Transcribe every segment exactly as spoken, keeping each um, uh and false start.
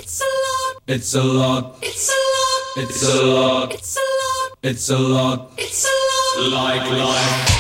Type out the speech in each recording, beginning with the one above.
It's a lot. It's a lot. It's a lot. It's a lot. It's a lot. It's a lot. It's a lot. Like life.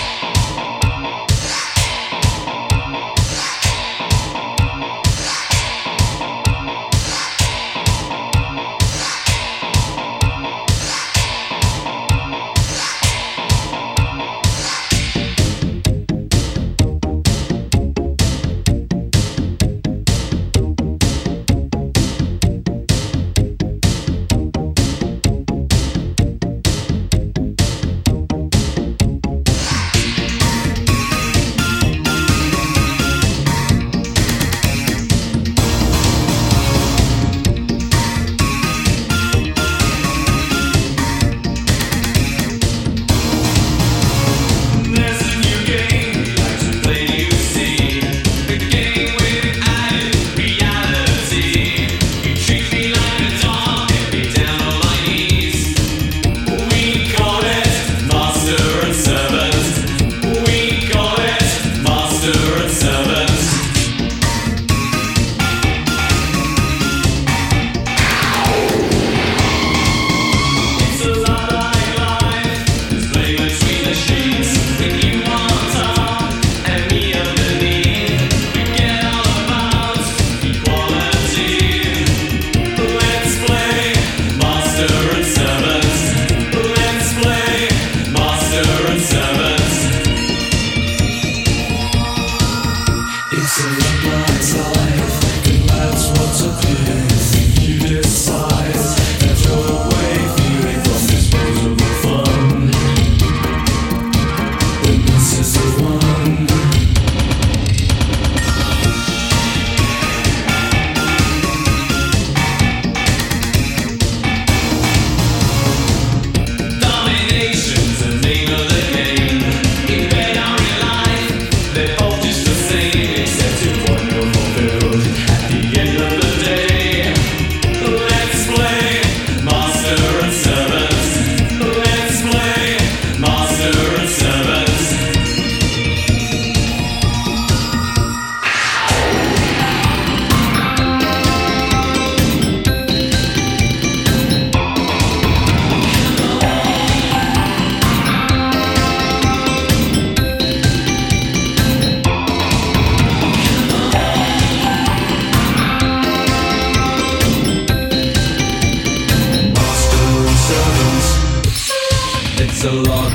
It's a lot.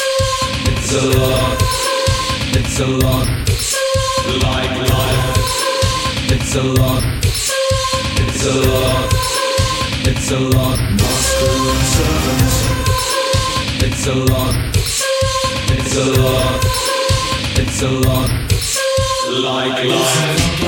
It's a lot. It's a lot. Like life. It's a lot. It's a lot. It's a lot. Master and servant. It's a lot. It's a lot. It's a lot. Like life.